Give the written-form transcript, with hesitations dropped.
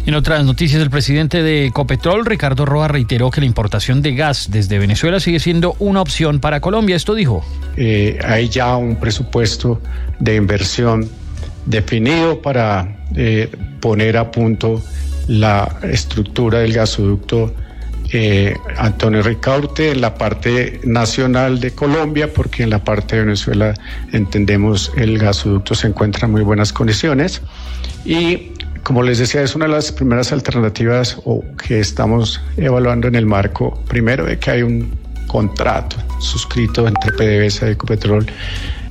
En otras noticias, el presidente de Ecopetrol, Ricardo Roa, reiteró que la importación de gas desde Venezuela sigue siendo una opción para Colombia. Esto dijo. Hay ya un presupuesto de inversión definido para poner a punto la estructura del gasoducto Antonio Ricaurte en la parte nacional de Colombia, porque en la parte de Venezuela entendemos el gasoducto se encuentra en muy buenas condiciones y, como les decía, es una de las primeras alternativas que estamos evaluando en el marco primero de que hay un contrato suscrito entre PDVSA y Ecopetrol